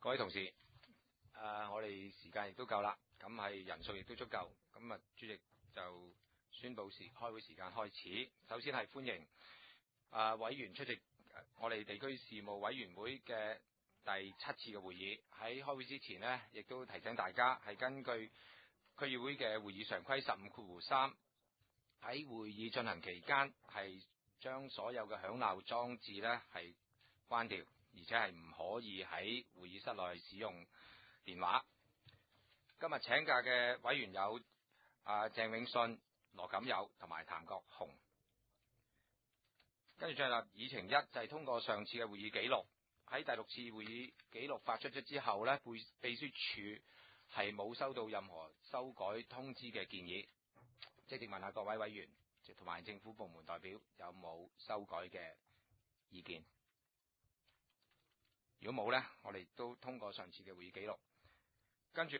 各位同事，我哋時間亦都夠啦，咁係人數亦都足夠，咁啊主席就宣布開會時間開始。首先係歡迎委員出席我哋地區事務委員會嘅第7次嘅會議。喺開會之前呢，亦都提醒大家係根據區議會嘅會議常規15(3)，喺會議進行期間係將所有嘅響鬧裝置呢係關掉，而且係唔可以喺會議室內使用電話。今日請假嘅委員有鄭永信、羅錦友同埋譚國雄。跟住進入議程1，就係通過上次嘅會議記錄。喺第6次會議記錄發出咗之後呢，秘書處係冇收到任何修改通知嘅建議。即係問下各位委員同埋政府部門代表有冇修改嘅意見？如果冇呢，我哋都通過上次嘅會議記錄。跟住